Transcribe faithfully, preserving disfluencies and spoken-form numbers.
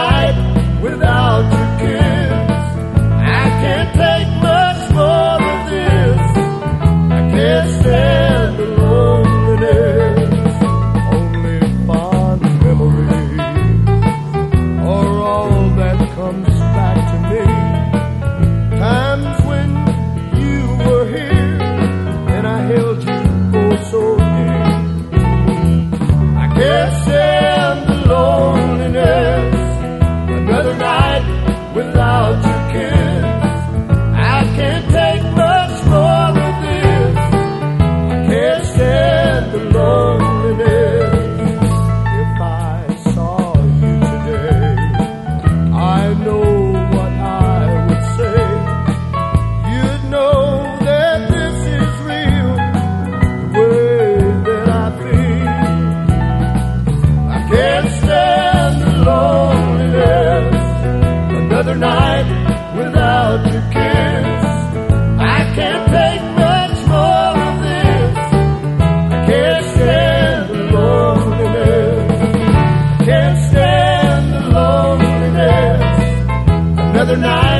night without your kiss. I can't take much more of this. I can't stand the loneliness. Only fond memories are all that comes back to me. Times when you were here and I held you oh so near. I can't stand the loneliness. Another night without your kiss. I can't take much more of this. I can't stand the loneliness. If I saw you today, I know what I would say. You'd know that this is real, the way that I feel. I can't stand the loneliness. Another night without your kiss. I can't take much more of this. I can't stand the loneliness. Can't stand the loneliness. Another night